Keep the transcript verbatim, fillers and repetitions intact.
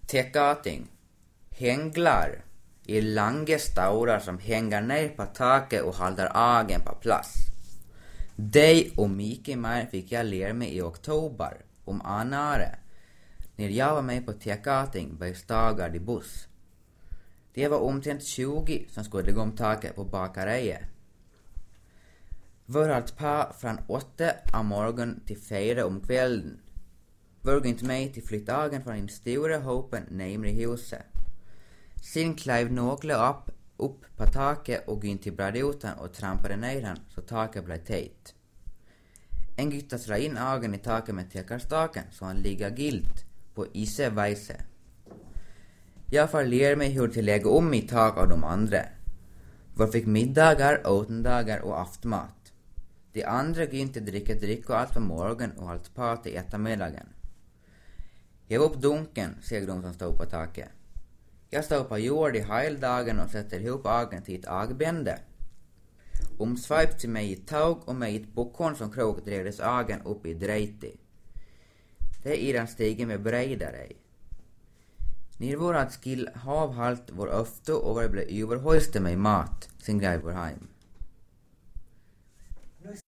Tekating. Hänglar är långa staurar som hänger ner på taket och håller agen på plats. Det och mycket mer fick jag lära mig i oktober om anare när jag var med på tekating på Stagard i buss. Det var omtrent tjugo som skulle gå om taket på bakeriet. Var allt på från åtta av morgon till fyra om kvällen. Var inte med till flyttagen från den stora hopen närmare huset. Sen klev några upp, upp på taket och gick till bradutan och trampade ner han så taket blev tätt. En gytta slår in agen i taket med tekarstaken så han ligger gilt på ise väse. Jag får lära mig hur till lägga om i tak av de andra. Var fick middagar, åtendagar och aftmat. De andra gick inte dricka drick och allt för morgon och allt på till eftermiddagen. Jag var upp dunken, säger de som stod på taket. Jag stod på jord i hela dagen och sätter ihop agen till ett agbände. Omsvajpt till mig ett tåg och med ett bokhorn som krok drevdes agen upp i drejti. Det är en stigen med bredare i. När vårat skill havhalt var ofta och var blev överhållste med mat, sin grej var hem.